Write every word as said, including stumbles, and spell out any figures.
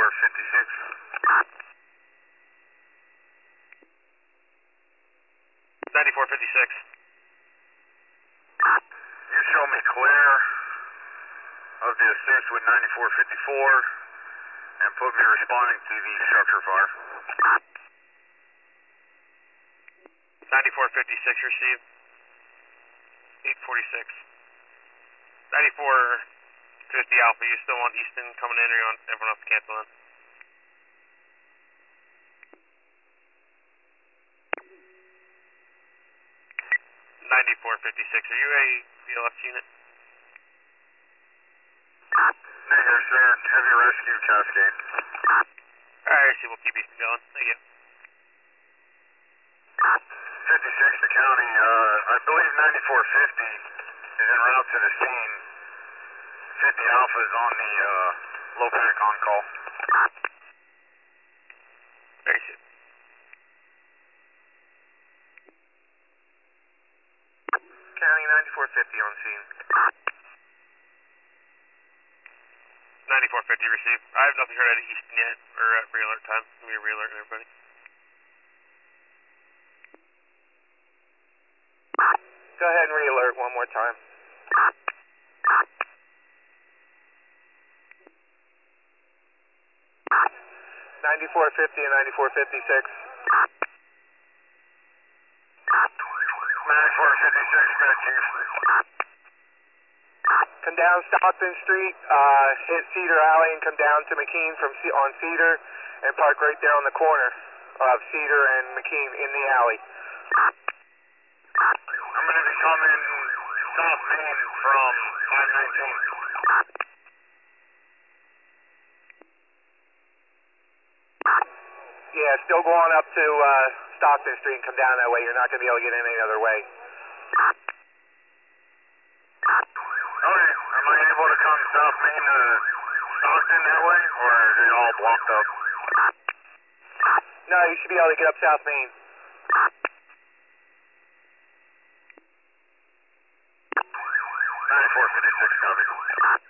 fifty-six. ninety-four fifty-six. You show me clear of the assist with ninety-four fifty-four and put me responding to the structure fire. ninety-four fifty-six received. eight forty-six. ninety-four fifty Alpha, you still want Easton coming in or you want everyone else to cancel in? ninety-four fifty-six, are you a B L S unit? Negative, sir. Heavy rescue, Cascade. Alright, see, we'll keep Easton going. Thank you. fifty-six to county, uh, I believe ninety-four fifty is en route to the scene. fifty Alpha is on the, uh, low pack on call. Very soon. County ninety-four fifty on scene. ninety-four fifty received. I have nothing heard out of Easton yet, or at re-alert time. Give me a re-alert, everybody. Go ahead and re-alert one more time. ninety-four fifty and ninety-four fifty-six. ninety-four fifty-six, Chief. Come down Stockton Street, uh, hit Cedar Alley and come down to McKean from C on Cedar and park right there on the corner of Cedar and McKean in the alley. I'm going to be coming South Main from five nineteen. Yeah, still going up to uh, Stockton Street and come down that way. You're not going to be able to get in any other way. Okay, am I able to come South Main to Stockton that way, or is it all blocked up? No, you should be able to get up South Main. ninety-four fifty-six, copy.